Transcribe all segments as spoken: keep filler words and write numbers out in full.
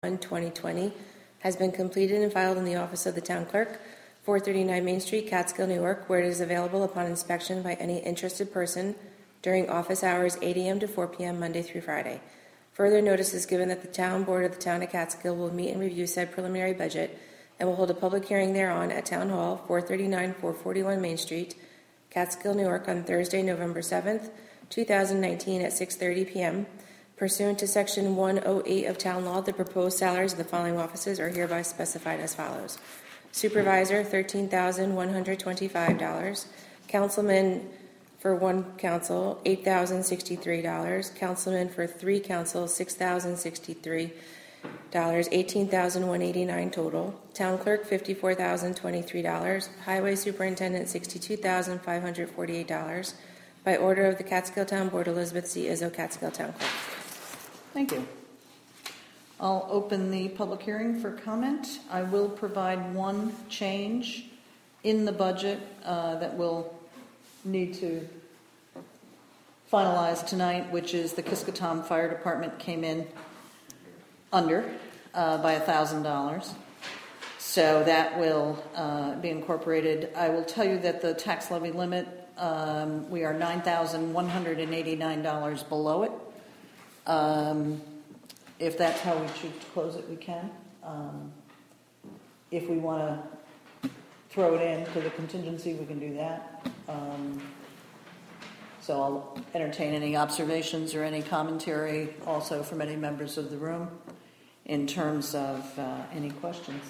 twenty twenty has been completed and filed in the office of the town clerk, four thirty-nine Main Street, Catskill, Newark, where it is available upon inspection by any interested person during office hours eight a.m. to four p.m. Monday through Friday. Further notice is given that the town board of the town of Catskill will meet and review said preliminary budget and will hold a public hearing thereon at Town Hall, four thirty-nine four forty-one Main Street, Catskill, Newark, on Thursday, November seventh, two thousand nineteen at six thirty p.m. Pursuant to Section one oh eight of Town Law, the proposed salaries of the following offices are hereby specified as follows. Supervisor, thirteen thousand one hundred twenty-five dollars. Councilman for one council, eight thousand sixty-three dollars. Councilman for three councils, six thousand sixty-three dollars, eighteen thousand one hundred eighty-nine dollars total. Town clerk, fifty-four thousand twenty-three dollars. Highway superintendent, sixty-two thousand five hundred forty-eight dollars. By order of the Catskill Town Board, Elizabeth C. Izzo, Catskill Town Clerk. Thank you. I'll open the public hearing for comment. I will provide one change in the budget uh, that we'll need to finalize tonight, which is the Kiskatom Fire Department came in under uh, by one thousand dollars. So that will uh, be incorporated. I will tell you that the tax levy limit, um, we are nine thousand one hundred eighty-nine dollars below it. Um, if that's how we choose to close it, we can. Um, if we want to throw it into the contingency, we can do that. Um, so I'll entertain any observations or any commentary also from any members of the room in terms of uh, any questions.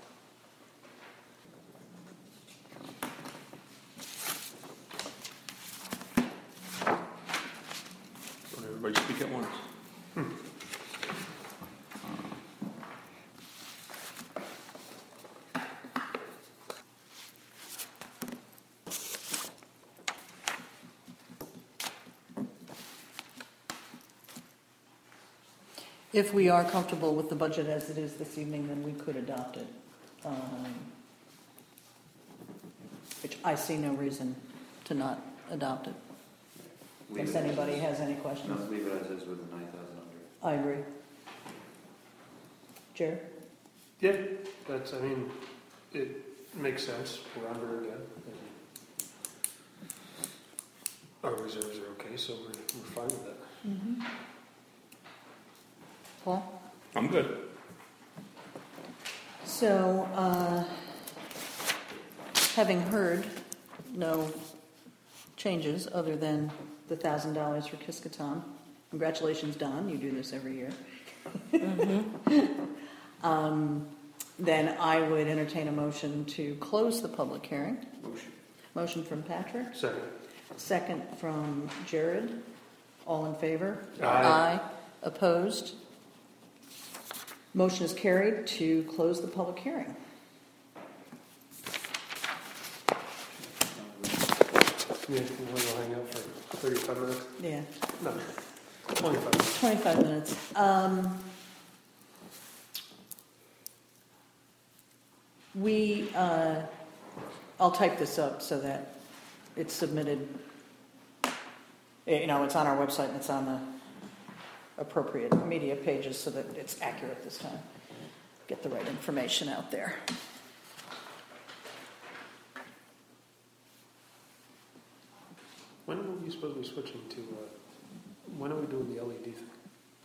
Don't everybody speak at once. Hmm. If we are comfortable with the budget as it is this evening, then we could adopt it, um, which I see no reason to not adopt it. Leave If it anybody as has any questions. No, leave it as is with the nine thousand under. I agree. Jared? Yeah, that's, I mean, it makes sense. We're under again. Our reserves are okay, so we're, we're fine with that. Mm-hmm. Paul? I'm good. So, uh, having heard no changes other than the one thousand dollars for Kiskatom, congratulations, Don, you do this every year. Mm-hmm. um, then I would entertain a motion to close the public hearing. Motion. Motion from Patrick. Second. Second from Jared. All in favor? Aye. Aye. Opposed? Motion is carried to close the public hearing. Yeah, you want to go hang out for thirty-five minutes? Yeah, No, twenty-five minutes. twenty-five minutes. Um, we, uh, I'll type this up so that it's submitted. You know, it's on our website and it's on the appropriate media pages so that it's accurate this time. Get the right information out there. When are we supposed to be switching to, uh, when are we doing the L E D thing?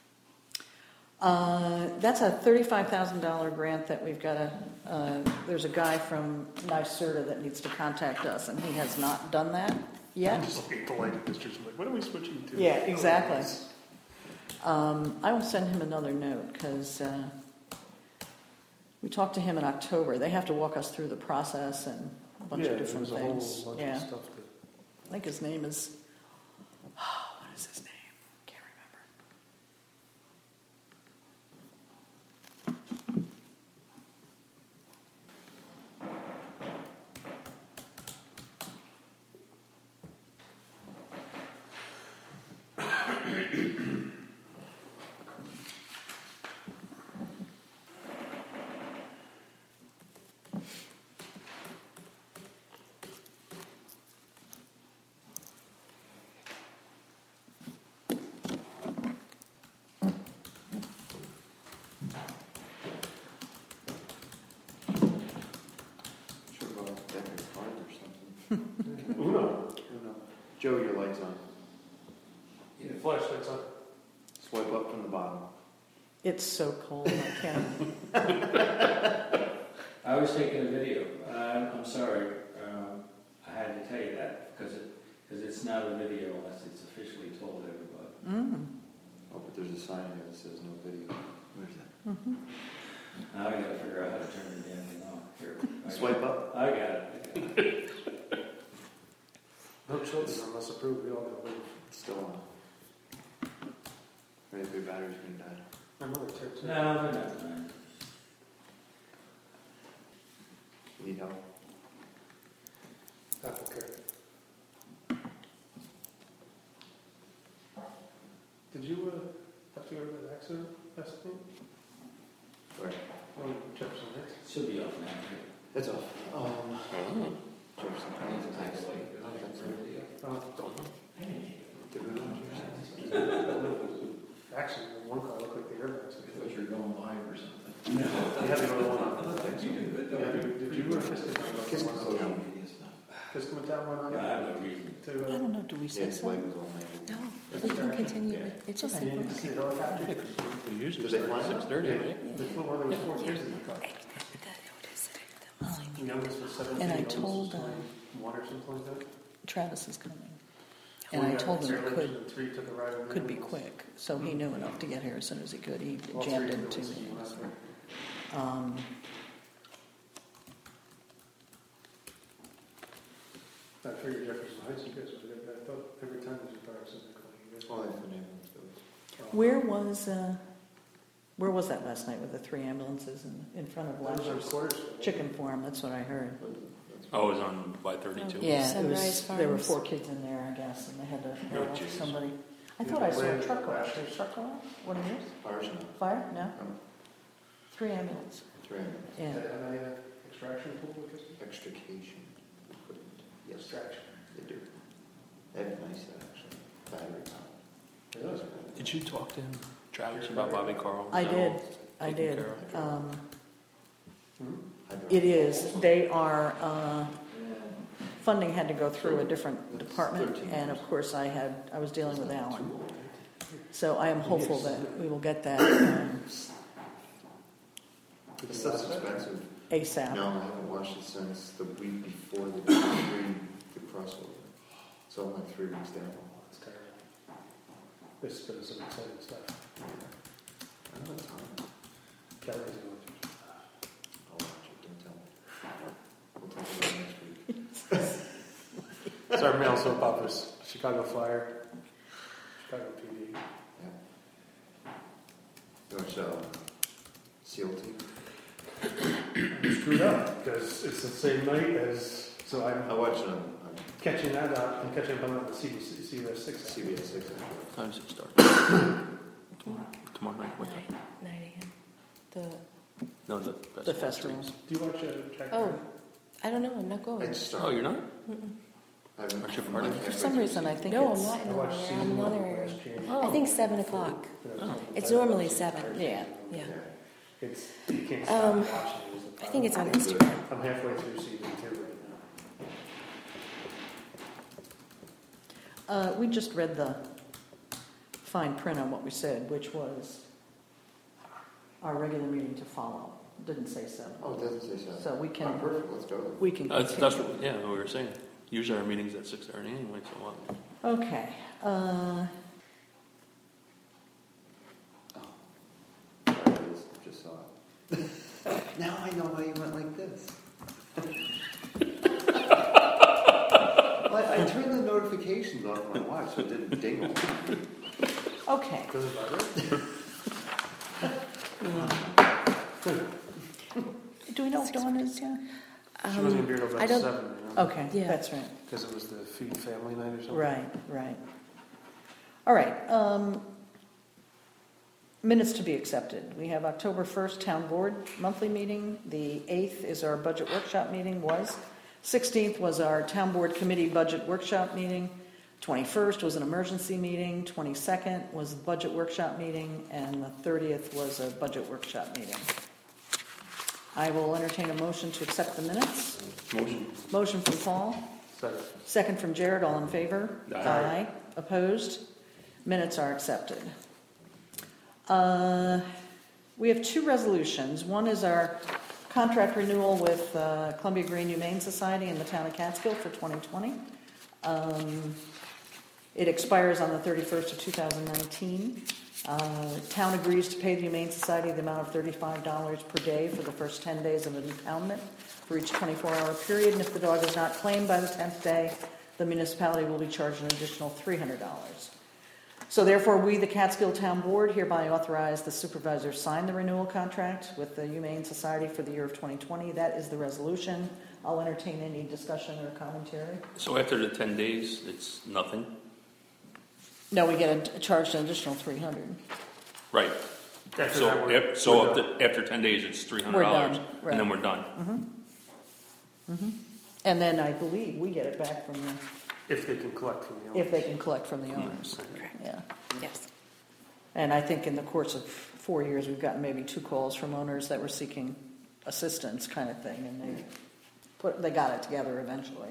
Uh, that's a thirty-five thousand dollars grant that we've got to, uh, there's a guy from NYSERDA that needs to contact us, and he has not done that yet. I'm just looking at the lighting districts, I'm like, when are we switching to? Yeah, exactly. Um, I will send him another note, because uh, we talked to him in October. They have to walk us through the process and a bunch Yeah, of different there's a whole things. bunch Yeah, of stuff to. I think his name is, what is his name? Can't remember. Uno. Uno. Joe, your light's on. Yeah, flashlight's on. Swipe up from the bottom. It's so cold, I can't. I was taking a video. I'm, I'm sorry. Um, I had to tell you that because it, because it's not a video unless it's officially told everybody. Mm. Oh, but there's a sign here that says no video. Where's that? Mm-hmm. Now I got to figure out how to turn the damn thing on. Here, I Swipe got, up. I got it. I got it. No children unless approved. We all got to leave. It's still on. Right, if your battery's gonna die. My mother texted me. No, they're not dying. Need help? Apple Care. Did you uh, have to go to that accident last night? Where? Oh, Jefferson Heights. Should be off now. Right? It's off. Um, Jefferson Heights is actually. I don't think so. Oh, don't know. Did we go to Jefferson? Actually, one car looked like the airbags. I thought you were going live or something. You had to go to the one on. Yeah, did did you or Kiska? Kiss my social. Kiska went down one on I it? have no reason. I To, uh, don't know, do we Yeah, say swipe so? is all made. No, we can continue. it. It's just Okay. simple. see the helicopter? Usually Does it start line at up? six thirty, Yeah. right? The well, there was four kids in the car. The youngest was seventeen. And I the oldest told, was uh, twenty-one or something like that. Travis is coming. Four And I got told him it trailers could, and three took a ride in the could be ambulance. quick, so he knew enough to get here as soon as he could. He All three jammed of into them was me. last week. Um, I figured Jefferson Heights, you guys would get that. I thought every time there's a car accident, you guys. Oh, that's the name of the Where was, uh, where was that last night with the three ambulances in, in front of That was on Lasher's Quarters. Chicken Farm? That's what I heard. Oh, it was on Y thirty-two. Yeah, it Sunrise was, there were Farms. four kids in there, I guess, and they had to Oh, help jeez. somebody. I Yeah, thought I saw a brand- truck go out. Did a truck go out? One of yours? Ours now. Fire? No? No. Three ambulance. Three ambulance. Yeah. Did they have any uh, extraction pool with this? Extrication equipment. Yes, Extraction. they do. They have nice, actually. Battery power. Really? Did you talk to him, Travis, about Bobby Carl? I Is that did. all I taken did. care of? Um, Hmm? It is. They are, uh, funding had to go through a different department, and of course I had, I was dealing with Alan. So I am hopeful that we will get that um, The stuff's expensive. ASAP. No, I haven't watched it since the week before the three, the crossover. So I'm like three weeks down. It's terrible. This has been some exciting stuff. I don't know time. Kelly's going to. I'll watch it, don't tell me. We'll talk about it next week. It's our mail soap operas. Chicago Fire, Chicago P D. You watch uh, SEAL Team? I'm screwed up because it's the same night as. So I I'm watched it on, on catching that up. I'm catching up on that C B C, C B S six. C B S six. actually. What time does it start? tomorrow, tomorrow night? What time? Nine, nine a.m. The No, the festival. The festival. Do you watch uh, Jack? oh, I don't know. I'm not I going. just Oh, started. you're not? Mm-mm. I haven't- Aren't you I'm part of like it? For halfway some through reason, I season. think No, I'm it's, not in I the watched honorary. season I'm an one honorary. last year. I think seven o'clock. Oh. It's normally seven. yeah. Yeah. It's you can't stop Um, watching it. It's I think it's on I'm Instagram. I'm halfway through season two right now. Uh, we just read the fine print on what we said, which was our regular meeting to follow. Didn't say seven. Oh, it doesn't say so. So we Oh, can, perfect, let's go. we can That's, that's continue. what, yeah, we were saying. Usually our meeting's at six thirty anyway, so what? Okay. Uh, Sorry, I just- just saw it. Now I know why you went like this. Well, I turned the notifications off on my watch so it didn't ding. okay. Does it vibrate? Do we know if Dawn is, yeah? She wasn't gonna be here till Um, I about don't- seven. Remember? Okay, Yeah. that's right. Because it was the Feed Family Night or something. Right, right. All right. Um, minutes to be accepted. We have October first Town Board monthly meeting. The eighth is our budget workshop meeting, was. sixteenth was our Town Board Committee budget workshop meeting. twenty-first was an emergency meeting. twenty-second was the budget workshop meeting. And the thirtieth was a budget workshop meeting. I will entertain a motion to accept the minutes. Motion. Motion from Paul, Second. Second from Jared, all in favor? Aye. Opposed? Minutes are accepted. Uh, We have two resolutions. One is our contract renewal with uh, Columbia Green Humane Society in the town of Catskill for twenty twenty. Um, It expires on the thirty-first of two thousand nineteen. Uh, Town agrees to pay the Humane Society the amount of thirty-five dollars per day for the first ten days of impoundment for each twenty-four hour period, and if the dog is not claimed by the tenth day, the municipality will be charged an additional three hundred dollars. So therefore, we, the Catskill Town Board, hereby authorize the supervisor sign the renewal contract with the Humane Society for the year of twenty twenty. That is the resolution. I'll entertain any discussion or commentary. So after the ten days, it's nothing? No, we get a, charged an additional three hundred. Right. After So, that, we're- af- so we're after, done. after ten days, it's three hundred dollars. We're done, right. And then we're done. Mm-hmm. And then I believe we get it back from the, If they can collect from the if owners. they can collect from the owners. Yeah. Yes. And I think in the course of four years, we've gotten maybe two calls from owners that were seeking assistance kind of thing, and they put, they got it together eventually.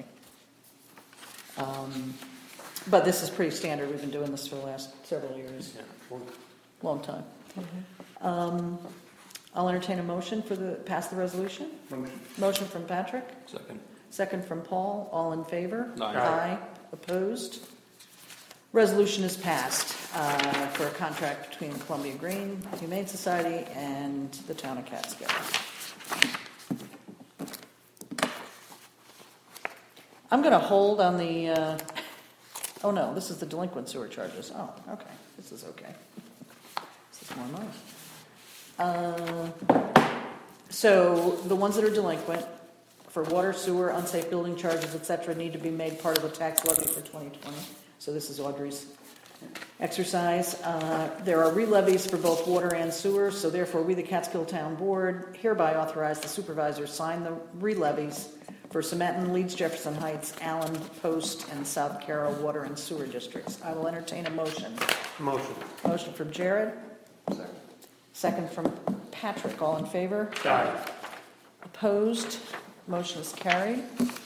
Um, But this is pretty standard. We've been doing this for the last several years, Yeah. Well, long time. Um, I'll entertain a motion for the, pass the resolution. Motion. Motion from Patrick, Second. second from Paul. All in favor? Aye. Aye. Opposed? Resolution is passed uh, for a contract between Columbia Green Humane Society and the town of Catskill. I'm going to hold on the, uh, oh no, this is the delinquent sewer charges. Oh, okay, this is okay. This is more money. Uh, So the ones that are delinquent for water, sewer, unsafe building charges, et cetera, need to be made part of the tax levy for twenty twenty. So this is Audrey's exercise. Uh, There are re-levies for both water and sewer, so therefore we, the Catskill Town Board, hereby authorize the supervisor sign the re-levies for Cementon, Leeds, Jefferson Heights, Allen, Post, and South Carroll water and sewer districts. I will entertain a motion. Motion. Motion from Jared, Second. second from Patrick. All in favor? Aye. Opposed? Motion is carried.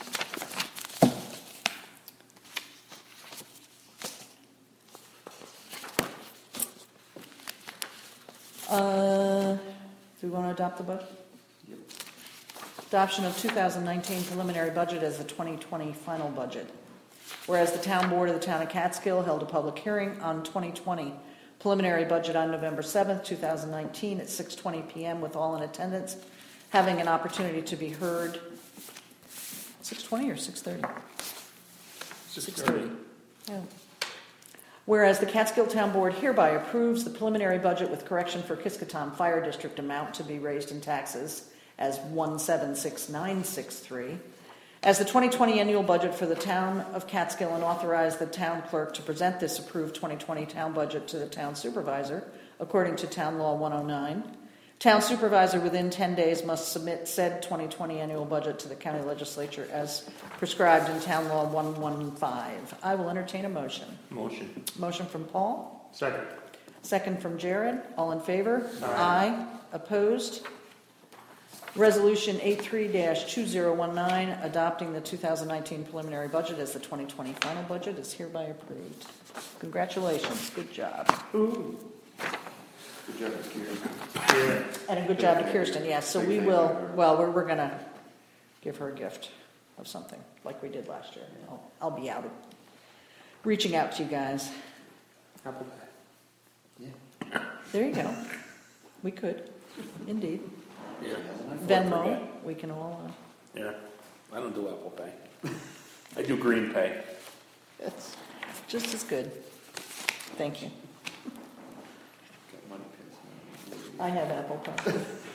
Uh, do we want to adopt the budget? Yep. Adoption of two thousand nineteen preliminary budget as the twenty twenty final budget. Whereas the Town Board of the Town of Catskill held a public hearing on twenty twenty preliminary budget on November seventh, two thousand nineteen at six twenty p.m. with all in attendance having an opportunity to be heard. six twenty or six thirty? six thirty. Yeah. Whereas the Catskill Town Board hereby approves the preliminary budget with correction for Kiskaton Fire District amount to be raised in taxes as one seven six nine six three, as the twenty twenty annual budget for the town of Catskill, and authorize the town clerk to present this approved twenty twenty town budget to the town supervisor according to Town Law one oh nine. Town supervisor within ten days must submit said twenty twenty annual budget to the county legislature as prescribed in Town Law one fifteen. I will entertain a motion. Motion. Motion from Paul, Second. second from Jared. All in favor? Aye. Opposed? Resolution eighty-three dash two thousand nineteen, adopting the two thousand nineteen preliminary budget as the twenty twenty final budget, is hereby approved. Congratulations. Good job. Ooh. Good job, Miz Kears. Yeah. And a good job to Kirsten, yes. So we will, well, we're, we're going to give her a gift of something like we did last year. I'll, I'll be out, reaching out to you guys. Apple pie. Yeah. There you go. We could, indeed. Yeah. Venmo, we can all, uh, Yeah. I don't do Apple Pay. I do Green Pay. it's just as good. Thank you. Got money pins. I have Apple Pie.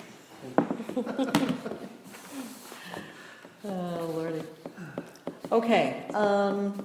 Oh, Lordy. Okay. Um,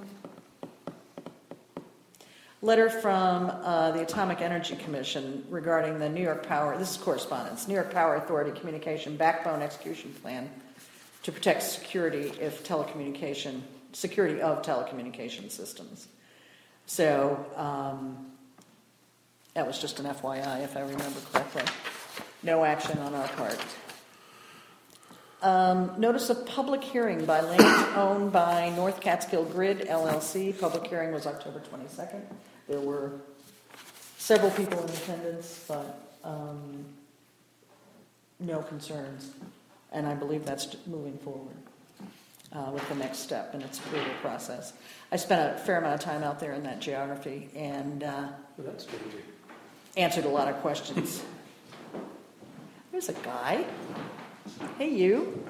letter from uh, the Atomic Energy Commission regarding the New York Power, this is correspondence, New York Power Authority Communication Backbone Execution Plan to protect security if telecommunication, security of telecommunication systems. So, um, that was just an F Y I, if I remember correctly. No action on our part. Um, notice of public hearing by land owned by North Catskill Grid L L C. Public hearing was October twenty-second. There were several people in attendance, but um, no concerns. And I believe that's moving forward uh, with the next step in its approval process. I spent a fair amount of time out there in that geography and uh, Well, that's strange. answered a lot of questions. There's a guy. Hey, you.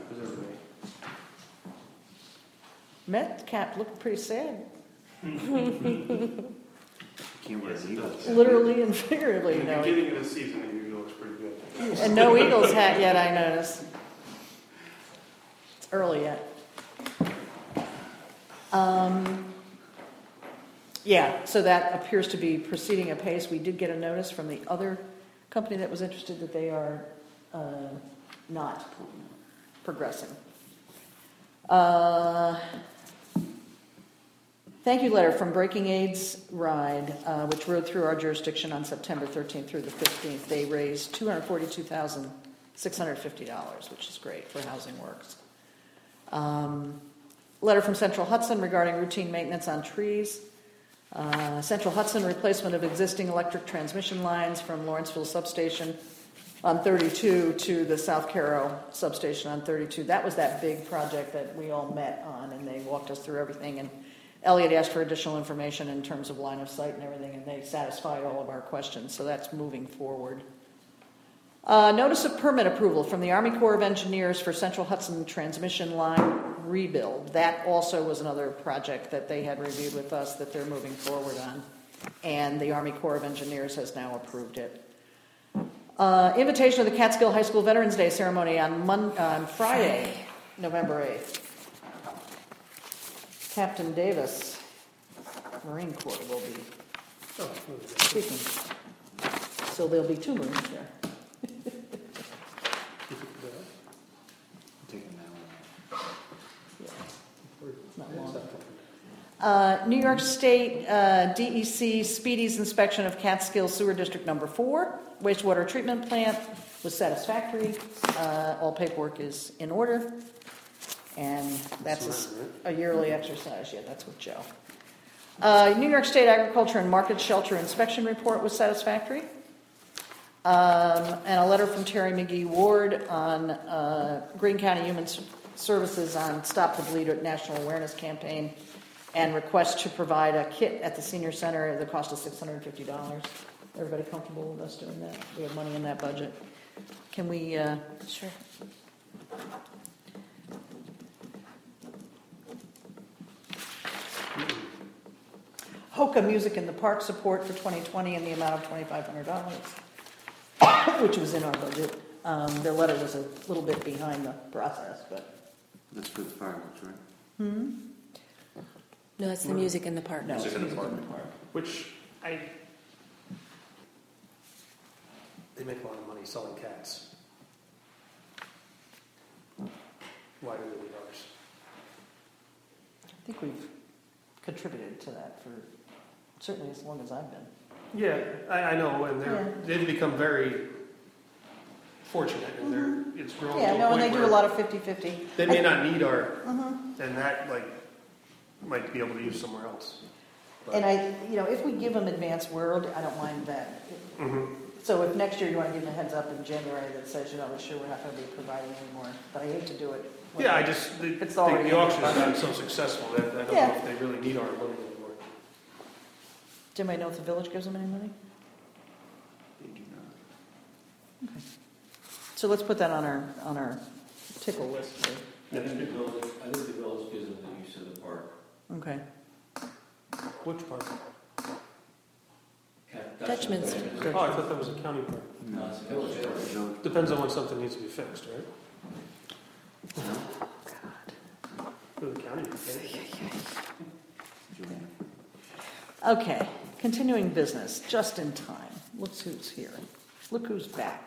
Met Cap looked pretty sad. Can't wear Eagles. Literally and figuratively, In you the know. beginning of the season, it usually looks pretty good. And no Eagles hat yet, I noticed. It's early yet. Um, yeah, so that appears to be proceeding apace. We did get a notice from the other company that was interested that they are uh, not progressing. Uh, thank you letter from Breaking Aids Ride, uh, which rode through our jurisdiction on September thirteenth through the fifteenth. They raised two hundred forty-two thousand six hundred fifty dollars, which is great for Housing Works. Um, letter from Central Hudson regarding routine maintenance on trees. Uh, Central Hudson replacement of existing electric transmission lines from Lawrenceville Substation on thirty-two to the South Carroll Substation on thirty-two. That was that big project that we all met on, and they walked us through everything. And Elliot asked for additional information in terms of line of sight and everything, and they satisfied all of our questions, so that's moving forward. Uh, notice of permit approval from the Army Corps of Engineers for Central Hudson transmission line rebuild. That also was another project that they had reviewed with us that they're moving forward on, and the Army Corps of Engineers has now approved it. Uh, invitation of the Catskill High School Veterans Day ceremony on, Mon- on Friday, November eighth. Captain Davis, Marine Corps, will be Oh, speaking. So there'll be two moons there. Taking that one. It's not long. Uh, New York State uh, D E C Speedies inspection of Catskill Sewer District Number Four wastewater treatment plant was satisfactory. Uh, all paperwork is in order, and that's a, a yearly exercise. Yeah, that's with Joe. Uh, New York State Agriculture and Market Shelter inspection report was satisfactory. Um, and a letter from Terry McGee Ward on uh, Greene County Human Services on Stop the Bleed National Awareness Campaign and request to provide a kit at the senior center at the cost of six hundred fifty dollars. Everybody comfortable with us doing that? We have money in that budget. Can we? Uh, Sure. Hoka Music in the Park support for twenty twenty in the amount of twenty-five hundred dollars, which was in our budget. Um, their letter was a little bit behind the process, but That's for the fireworks, right? hmm? No, that's the music in the park. No, Music in the Music Park. in the Park. Which I, they make a lot of money selling cats. Why do they need ours? I think we've contributed to that for certainly as long as I've been. Yeah, I, I know, and they're, Yeah. they've become very fortunate, and they're, it's grown to Yeah, a no, and they point do a where lot of fifty-fifty. they may not need our, Mhm. and that, like, might be able to use somewhere else. But- And I, you know, if we give them advance word, I don't mind that. Mhm. So if next year you want to give them a heads up in January that says, you know, we're sure we're not going to be providing anymore, but I hate to do it. when- Yeah, I just, the, It's the already the in the auction's budget. gotten so successful that I don't Yeah. know if they really need our money anymore. Does anybody know if the village gives them any money? They do not. So let's put that on our, on our tickle list. here. I think the village, I think the village gives them the use of the park. Okay. Which part? Cat- Dutchman's. Oh, I thought that was a county park. No, it's a village park. Village- Depends on when something needs to be fixed, right? For the county. Julian. Okay, continuing business, just in time. Look who's here. Look who's back.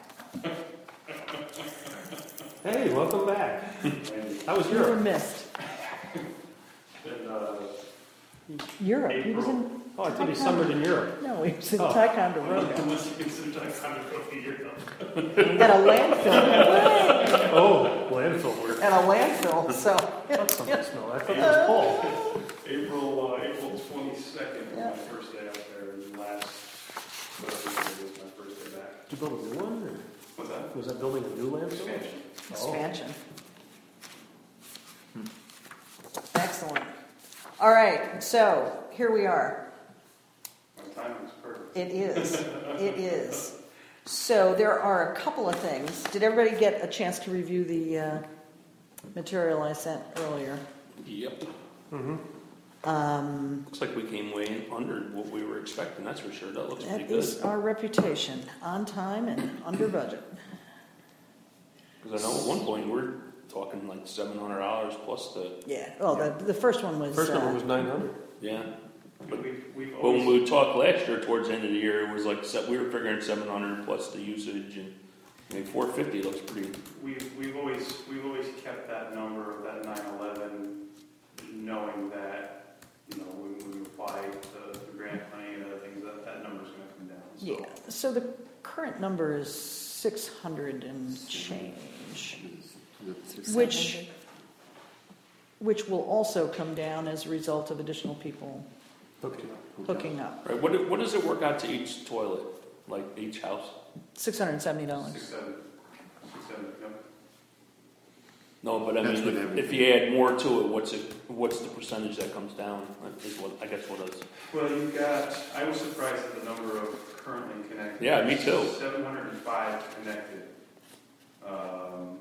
Hey, welcome back. How was You were Europe? missed. In, uh, Europe, he was in, oh, I thought he summered in Europe. no, he was in Oh. Ticonderoga. At a landfill. Oh, landfill work. and a landfill, so. That's something to smell. I thought it was Paul. April, uh, April twenty-second was Yeah. my first day out there, and last Thursday was my first day back. Did you build a new one? Or What's that? was that building a new landfill? Expansion. Expansion. Excellent. All right, so here we are. My timing's perfect. It is. It is. So there are a couple of things. Did everybody get a chance to review the uh, material I sent earlier? Yep. Mm-hmm. Um, Looks like we came way in under what we were expecting, that's for sure. That looks pretty that good. is our reputation, on time and under budget. Because I know at one point we're talking like seven hundred dollars plus the, Yeah. Well, the the first one was. First number uh, was nine hundred. yeah. But we've, we've But when always, we talked last year, towards the end of the year, it was like, se- we were figuring seven hundred plus the usage, and I mean, four fifty looks pretty, we've, we've always, we've always kept that number of that nine eleven, knowing that, you know, when we apply the, the grant money and other things, that, that number's gonna come down. So Yeah. So the current number is six hundred and change, which which will also come down as a result of additional people Okay. hooking up. right, what, do- what does it work out to each toilet, like each house? Six hundred and seventy dollars. Six, seven, six, seven, yep. No, but I That's mean, with if, everything. if you add more to it, what's it, what's the percentage that comes down, is what, I guess what is. Well, you've got, I was surprised at the number of currently connected. Yeah, me too. seven hundred five connected. Um,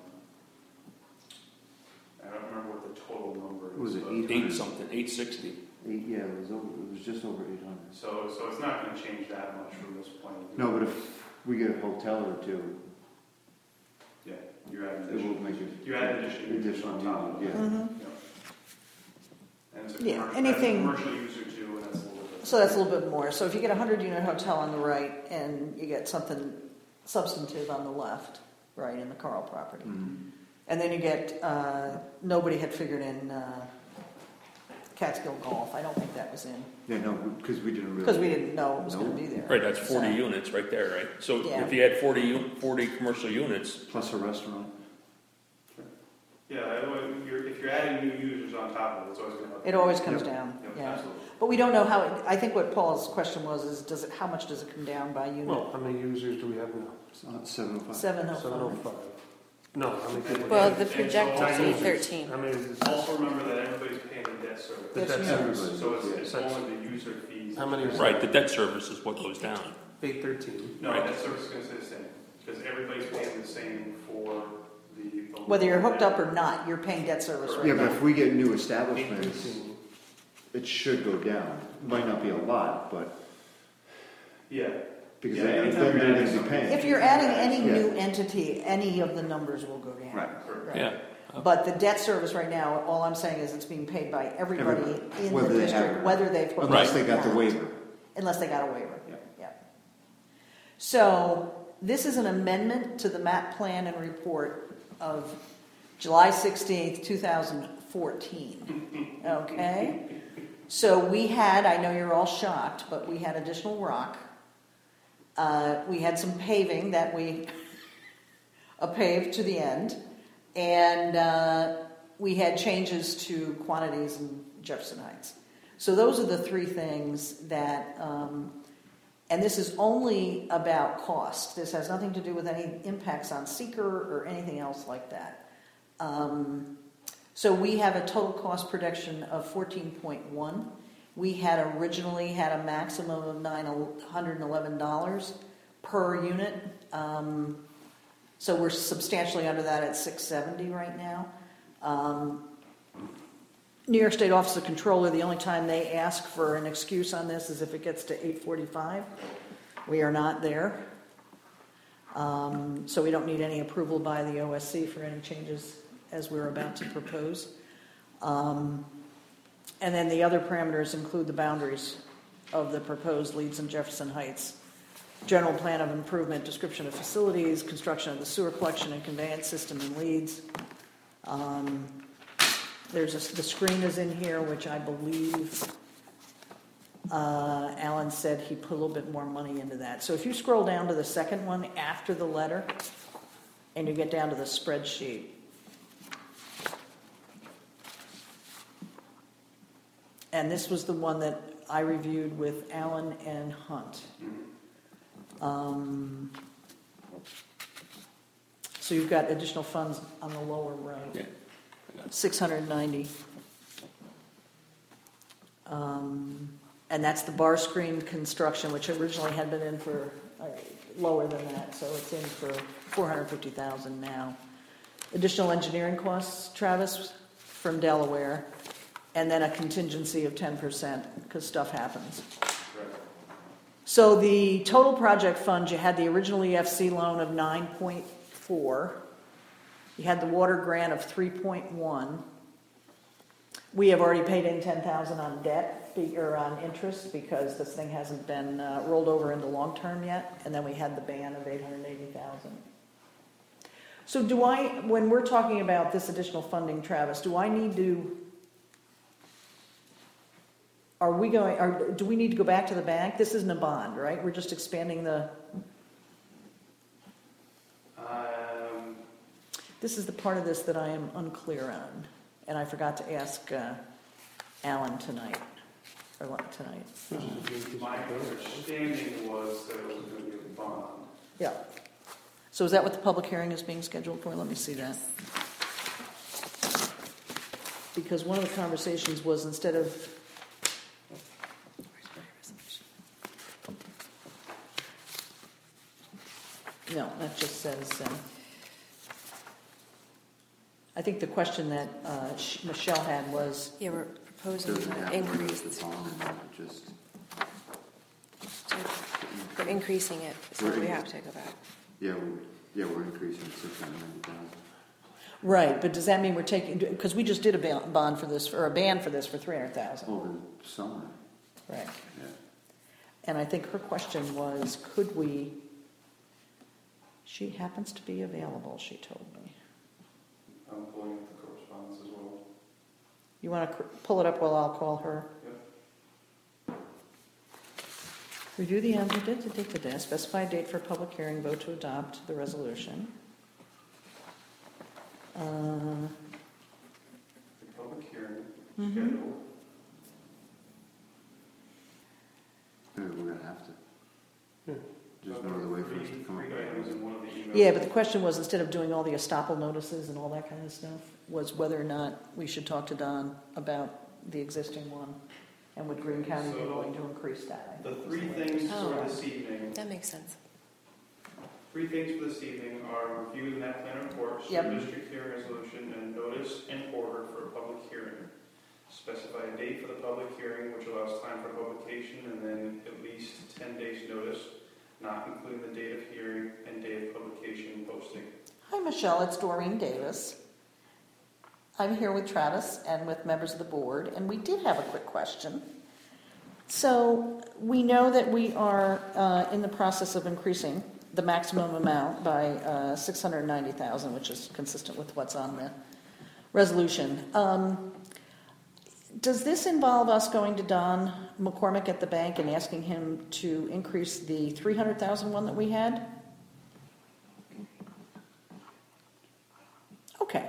I don't remember what the total number is. Was it but- eight? Eight something, eight sixty. Eight, yeah, it was over, it was just over eight hundred. So, so it's not gonna change that much from this point. of view. No, but if we get a hotel or two, Yeah, you're adding it will additional, make it. you add additional users Additional, on top of yeah. it. Mm-hmm. Yeah. And it's a Yeah, commercial, anything- that's a commercial user too, and that's a little bit. So that's a little bit more. So if you get a hundred unit hotel on the right and you get something substantive on the left, right, in the Carl property. Mhm. And then you get, uh, nobody had figured in uh, Catskill Golf. I don't think that was in. Yeah, no, because we didn't really. Because we didn't know it was No. going to be there. Right, that's forty So- units right there, right? So Yeah. if you had forty, u- forty commercial units, Plus a restaurant. Yeah, otherwise, you're, if you're adding new users on top of it, it's always gonna. It always comes Yep. down, Yep, yeah. absolutely. But we don't know how, it- I think what Paul's question was is, does it, how much does it come down by unit? Well, how many users do we have now? It's not seven oh five. Seven oh Seven oh five. five. No, how many people? Well, And- the and so projected also- is thirteen. How many is this? Also remember that everybody's paying the debt service. The Yes, debt you service. Everybody. So it's, Yeah. it's That's- only the user fees. How many is right, the debt service is what goes down. Eight thirteen. No, Right. debt service is gonna stay the same, because everybody's paying the same for the. the Whether you're hooked up or not, you're paying debt service right Yeah, but now. if we get new Eight establishments, thirteen. it should go down. Might not be a lot, but, Yeah, because Yeah, then anytime then you're they're adding gonna be something. paying. If you're adding any Yeah. new entity, any of the numbers will go down. Right. correct. Yeah. But the debt service right now, all I'm saying is it's being paid by everybody Everybody, in the whether they have district, it. whether they've hooked Unless up they or got the not. waiver. Unless they got a waiver. Yeah. Yeah. So this is an amendment to the map plan and report of July sixteenth, two thousand fourteen. Okay? So we had, I know you're all shocked, but we had additional rock. Uh, we had some paving that we uh, paved to the end. And uh, we had changes to quantities in Jefferson Heights. So those are the three things that, um, and this is only about cost. This has nothing to do with any impacts on seeker or anything else like that. Um, so we have a total cost projection of fourteen point one. We had originally had a maximum of nine hundred eleven dollars per unit. Um, so we're substantially under that at six seventy right now. Um, New York State Office of Controller, the only time they ask for an excuse on this is if it gets to eight forty-five. We are not there. Um, so we don't need any approval by the O S C for any changes as we're about to propose. Um, and then the other parameters include the boundaries of the proposed Leeds and Jefferson Heights. General plan of improvement, description of facilities, construction of the sewer collection and conveyance system in Leeds. Um, there's a, the screen is in here, which I believe uh, Alan said he put a little bit more money into that. So if you scroll down to the second one after the letter, and you get down to the spreadsheet, And this was the one that I reviewed with Allen and Hunt. Um, so you've got additional funds on the lower right. Yeah. six hundred ninety. Um, and that's the bar screen construction, which originally had been in for uh, lower than that, so it's in for four hundred fifty thousand now. Additional engineering costs, Travis, from Delaware, and then a contingency of ten percent because stuff happens. So the total project fund, you had the original E F C loan of nine point four. You had the water grant of three point one. We have already paid in ten thousand on debt, or on interest, because this thing hasn't been uh, rolled over into long-term yet. And then we had the ban of eight hundred eighty thousand. So do I, when we're talking about this additional funding, Travis, do I need to, are we going, or do we need to go back to the bank? This isn't a bond, right? We're just expanding the, Um, this is the part of this that I am unclear on. And I forgot to ask uh, Alan tonight, or what, tonight. my understanding was that it was going to be a bond. Yeah. So is that what the public hearing is being scheduled for? Let me see that. Because one of the conversations was instead of, no, that just says, um, I think the question that uh, Michelle had was, Yeah, we're proposing Doesn't to have to be increase, the bond, just, we're increasing it, so we have to go back. yeah, we're, yeah, we're increasing six hundred ninety thousand. right, but does that mean we're taking, because we just did a ba- bond for this, or a ban for this for three hundred thousand. Over the summer, Right. yeah. And I think her question was, could we, she happens to be available, she told me. I'm pulling up the correspondence as well. You want to pull it up while I'll call her? Yep. Review the, um, did to take the day, specify a date for public hearing, vote to adopt the resolution. Uh, The public hearing Mhm. scheduled. Yeah, we're gonna have to. Yeah. There's no other way for us to come up Three with items it. in one of the emails. Yeah, but the question was, instead of doing all the estoppel notices and all that kind of stuff, was whether or not we should talk to Don about the existing one, and would Greene County be So, willing to increase that? I The think was three the way- things Oh. for this evening, That makes sense. three things for this evening are review the map plan report, Yep. sewer district hearing resolution, and notice and order for a public hearing. Specify a date for the public hearing, which allows time for publication, and then at least ten days notice, not including the date of hearing and date of publication posting. Hi, Michelle, it's Doreen Davis. I'm here with Travis and with members of the board, and we did have a quick question. So we know that we are uh, in the process of increasing the maximum amount by uh, six hundred ninety thousand dollars, which is consistent with what's on the resolution. Um, does this involve us going to Don McCormick at the bank and asking him to increase the three hundred thousand dollars one that we had? Okay.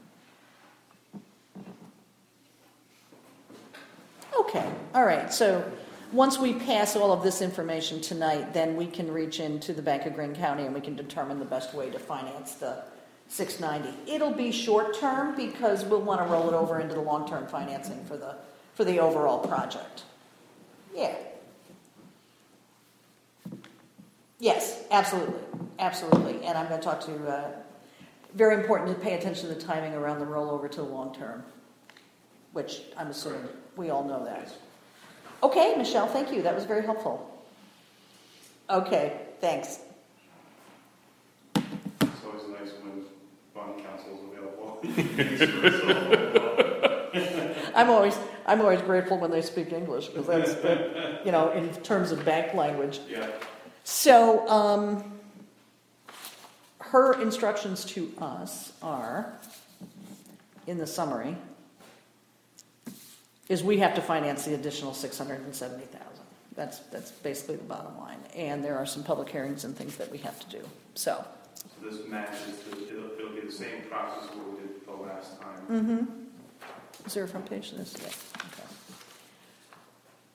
Okay, all right, so once we pass all of this information tonight, then we can reach into the Bank of Greene County and we can determine the best way to finance the six ninety. It'll be short-term because we'll want to roll it over into the long-term financing for the, for the overall project. Yeah. Yes, absolutely, absolutely, and I'm going to talk to, uh, very important to pay attention to the timing around the rollover to the long-term, which I'm assuming we all know that. Okay, Michelle, thank you. That was very helpful. Okay, thanks. It's always nice when bond counsel is available. I'm always I'm always grateful when they speak English because that's the, you know, in terms of bank language. Yeah. So um, her instructions to us are, in the summary, is we have to finance the additional six hundred seventy thousand dollars. That's that's basically the bottom line. And there are some public hearings and things that we have to do. So. So this matches, the, it'll, it'll be the same process what we did the last time. Mm-hmm. Is there a front page to this? Yeah. Okay.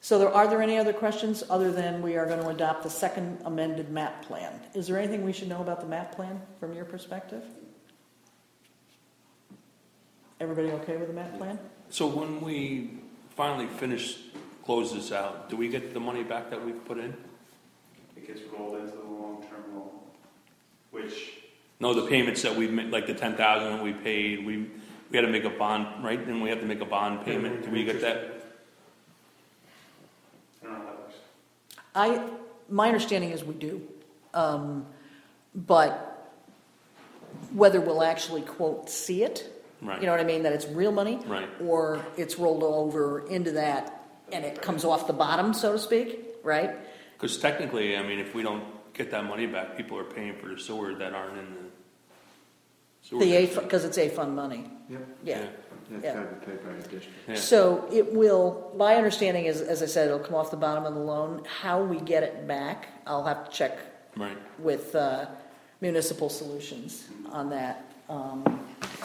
So there, are there any other questions other than we are going to adopt the second amended map plan? Is there anything we should know about the map plan from your perspective? Everybody okay with the map plan? So when we finally finish, close this out, do we get the money back that we've put in? It gets rolled into the long-term loan, which, No, the payments that we made, like the ten thousand that we paid, we, we had to make a bond, right? Then we have to make a bond payment. Do we get that? I don't know how that works. I, my understanding is we do. Um, but whether we'll actually, quote, see it, Right. you know what I mean, that it's real money, Right. or it's rolled over into that and it comes off the bottom, so to speak, right? Because technically, I mean, if we don't get that money back, people are paying for the sewer that aren't in the sewer. The A, district. because it's A-fund money, Yep, yeah. that's Yeah. gotta be paid by the district. Yeah. So it will, my understanding is, as I said, it'll come off the bottom of the loan. How we get it back, I'll have to check Right. with uh, Municipal Solutions on that. Um,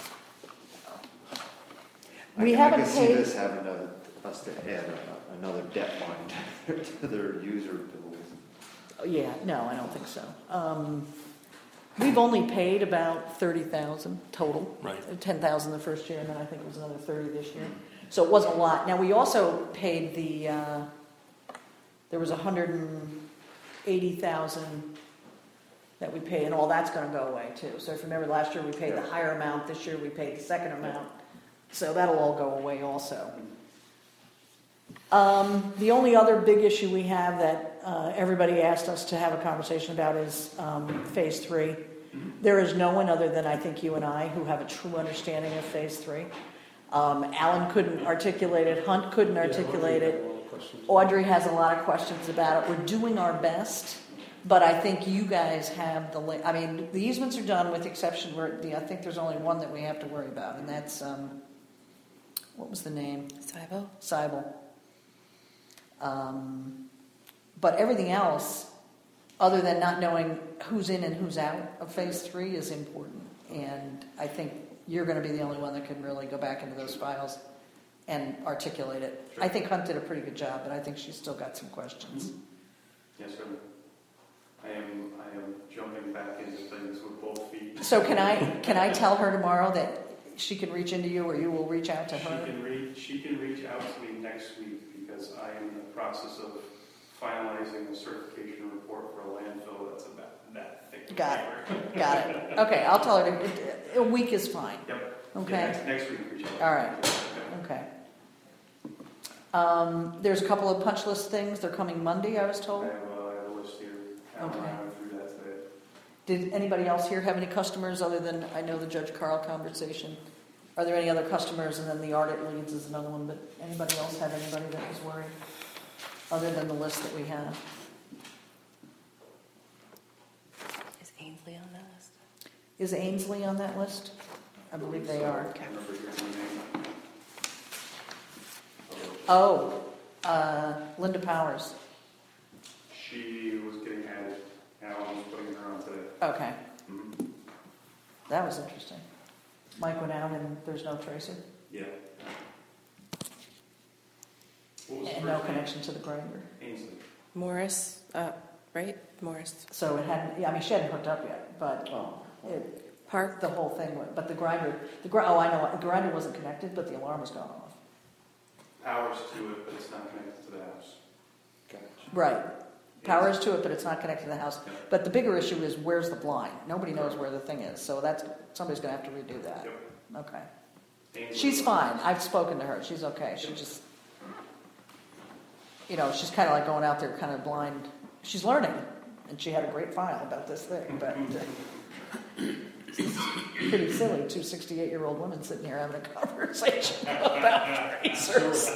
We I can- haven't I can see paid, this having a, us to add a- another debt line to their user bills. yeah, no, I don't think so. Um, We've only paid about thirty thousand total. Right. ten thousand the first year, and then I think it was another thirty this year. So it wasn't a lot. Now, we also paid the, uh, there was one hundred eighty thousand that we paid, and all that's going to go away too. So if you remember, last year we paid the higher amount, this year we paid the second amount. So that'll all go away also. Um, the only other big issue we have that uh, everybody asked us to have a conversation about is um, phase three. There is no one other than I think you and I who have a true understanding of phase three. Um, Alan couldn't articulate it, Hunt couldn't articulate it. Audrey has a lot of questions about it. We're doing our best, but I think you guys have the, la- I mean, the easements are done with the exception where the, I think there's only one that we have to worry about, and that's, um, what was the name? Cybo? Cybele. Um, but everything else, other than not knowing who's in and who's out of phase three, is important. And I think you're going to be the only one that can really go back into those files and articulate it. Sure. I think Hunt did a pretty good job, but I think she's still got some questions. Yes, sir. I am, I am jumping back into things with both feet. So can I can I tell her tomorrow that she can reach into you, or you will reach out to She her? can reach, she can reach out to me next week because I am in the process of finalizing a certification report for a landfill that's about that thick. of Got paper. Got it. Okay, I'll tell her. To, a week is fine. Yep. Okay. Yeah, next, next week, reach out. All right. Okay. Okay. Um, there's a couple of punch list things. They're coming Monday, I was I told. have, uh, I have a list here. Alan and I Okay. went through that today. Did anybody else here have any customers other than, I know the Judge Carl conversation? Are there any other customers? And then the Art at Leeds is another one, but anybody else have anybody that was worried? Other than the list that we have? Is Ainsley on that list? Is Ainsley on that list? I believe they are. I remember hearing the name. Oh, uh, Linda Powers. She was getting added. Alan was putting her on today. Okay, Mm-hmm. that was interesting. Mike went out and there's no tracer Yeah. What was the and first no name? connection to the grinder. Ainsley. Morris, uh, right? Morris. So it hadn't, yeah, I mean, she hadn't hooked up yet, but Oh, it, Park. the whole thing went, but the grinder, the gr- oh, I know, the grinder wasn't connected, but the alarm was going off. Powers to it, but it's not connected to the house. gotcha. Right. Power is to it, but it's not connected to the house. Yeah. But the bigger issue is where's the blind? Nobody knows where the thing is, so that's, somebody's gonna have to redo that. Yep. Okay. Ainsley. She's fine. I've spoken to her. She's okay. She just, you know, she's kind of like going out there kind of blind. She's learning, and she had a great file about this thing, but uh, it's pretty silly, two sixty-eight-year-old women sitting here having a conversation about tracers.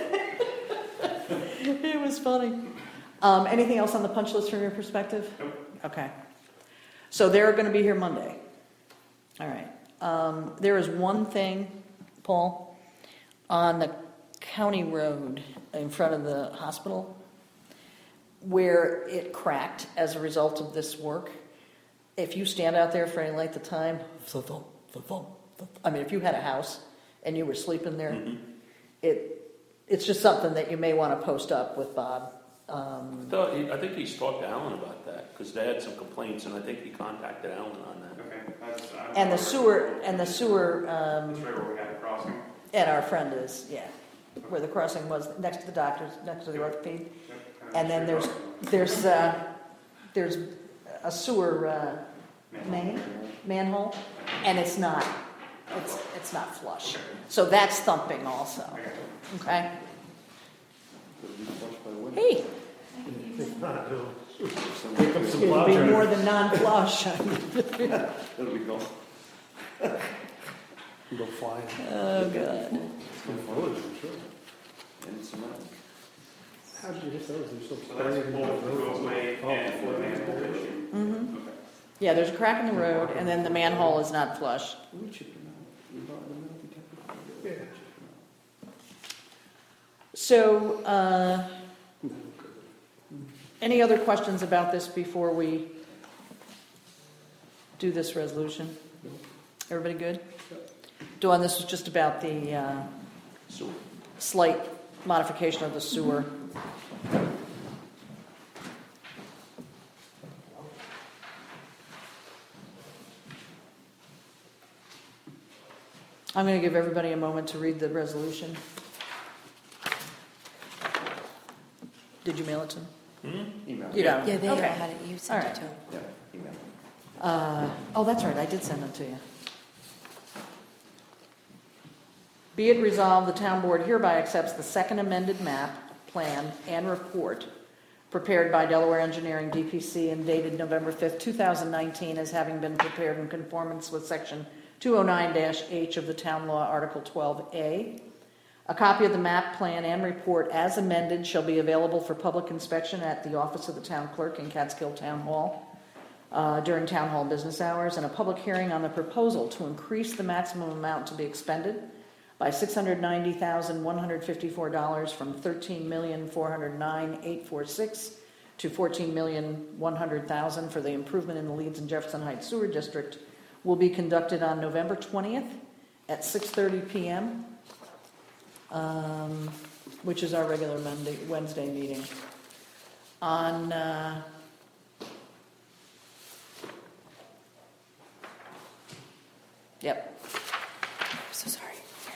It was funny. Um, anything else on the punch list from your perspective? Nope. Okay. So they're going to be here Monday. All right. Um, there is one thing, Paul, on the county road in front of the hospital where it cracked as a result of this work. If you stand out there for any length of time, thump, thump, thump, thump. I mean, if you had a house and you were sleeping there, Mhm. it it's just something that you may want to post up with Bob. Um, I thought, he- I think he's talked to Alan about that, because they had some complaints, and I think he contacted Alan on that. Okay. That's, I'm and the not- sewer, and the sewer, um, That's right where we had a crossing. and our friend is, yeah, where the crossing was, next to the doctor's, next to the orthopedic. Yep, kind of And then straight there's, crossing. there's, uh, there's a sewer, uh, main, manhole, and it's not, it's, it's not flush. So that's thumping also, okay? Hey, it'll be more than non-flush. That'll be gone. Go flying. Oh, God. And some money. How did you hit those? They're so So that's both the roadway Oh, and the manhole issue. Mm-hmm. Okay. Yeah, there's a crack in the road, and then the manhole is not flush. We chipped them out. We bought them out. We kept them out. Yeah. So, uh, any other questions about this before we do this resolution? Everybody good? Dawn, this was just about the uh, So, slight modification of the sewer. I'm going to give everybody a moment to read the resolution. Did you mail it to them? hmm? Email. You don't? Yeah, they Okay. had it. You sent All it to him. Yeah, email. Uh, oh, that's right, I did send them to you. Be it resolved, the town board hereby accepts the second amended map, plan, and report prepared by Delaware Engineering D P C and dated November fifth, two thousand nineteen, as having been prepared in conformance with section two oh nine H of the Town Law, Article twelve A. A copy of the map, plan, and report as amended shall be available for public inspection at the office of the town clerk in Catskill Town Hall uh, during town hall business hours, and a public hearing on the proposal to increase the maximum amount to be expended by six hundred ninety thousand one hundred fifty-four dollars from thirteen million four hundred nine thousand eight hundred forty-six to fourteen million one hundred thousand dollars for the improvement in the Leeds and Jefferson Heights Sewer District will be conducted on November twentieth at six thirty p.m., um, which is our regular Monday, Wednesday meeting. On uh, yep, I'm so sorry.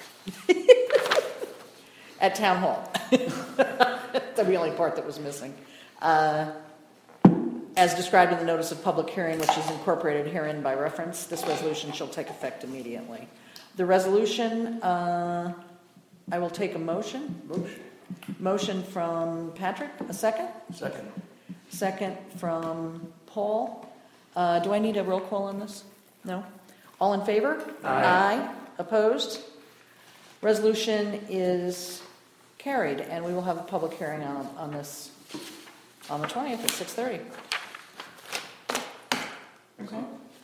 at Town Hall. That's the only part that was missing. Uh, as described in the notice of public hearing, which is incorporated herein by reference, this resolution shall take effect immediately. The resolution, uh, I will take a motion. Motion. Motion from Patrick, a second? Second. Second from Paul. Uh, do I need a roll call on this? No? All in favor? Aye. Aye. Opposed? Resolution is carried, and we will have a public hearing on, on this on the twentieth at six thirty. Okay.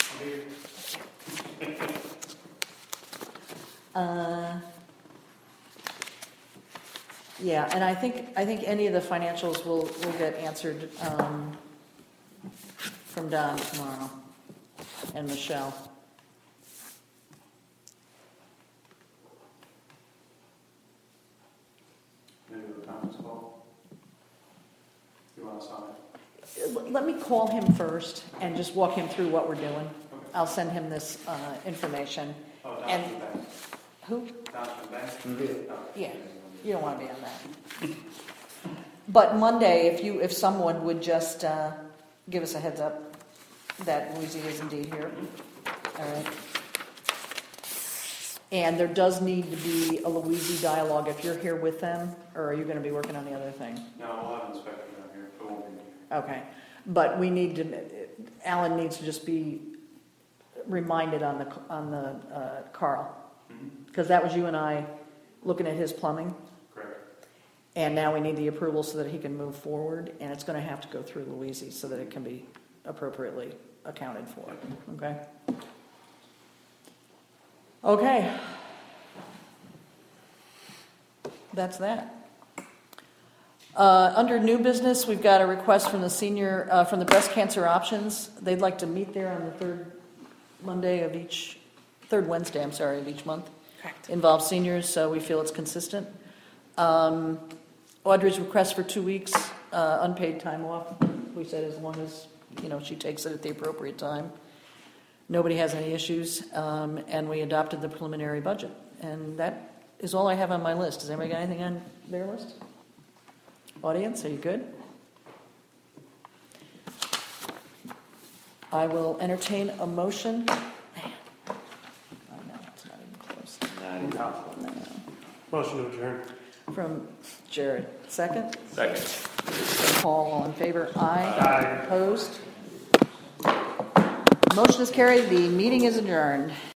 Uh, yeah, and I think I think any of the financials will will get answered um, from Don tomorrow and Michelle. Maybe the conference call. You want us on it? Let me call him first and just walk him through what we're doing. I'll send him this uh, information. Oh, And- Don's back. Who? Don's back? Mm-hmm. Yeah, you don't want to be on that. But Monday, if you, if someone would just uh, give us a heads up that Louise is indeed here. All right. And there does need to be a Louise dialogue if you're here with them, or are you going to be working on the other thing? No, we'll have an inspector down here, but it won't be me. Okay, but we need to, Alan needs to just be reminded on the, on the uh, Carl, because that was you and I looking at his plumbing, Correct. and now we need the approval so that he can move forward, and it's going to have to go through Louise so that it can be appropriately accounted for, okay? Okay. That's that. Uh, under new business, we've got a request from the senior, uh, from the breast cancer options. They'd like to meet there on the third Monday of each, third Wednesday, I'm sorry, of each month. Correct. Involves seniors, so we feel it's consistent. Um, Audrey's request for two weeks uh, unpaid time off. We said as long as, you know, she takes it at the appropriate time. Nobody has any issues, um, and we adopted the preliminary budget. And that is all I have on my list. Has anybody got anything on their list? Audience, are you good? I will entertain a motion. Man, I know, it's not even close. Not impossible. No. Motion to adjourn. From Jared. Second? Second. From Paul, all in favor? Aye. Aye. Opposed? Motion is carried. The meeting is adjourned.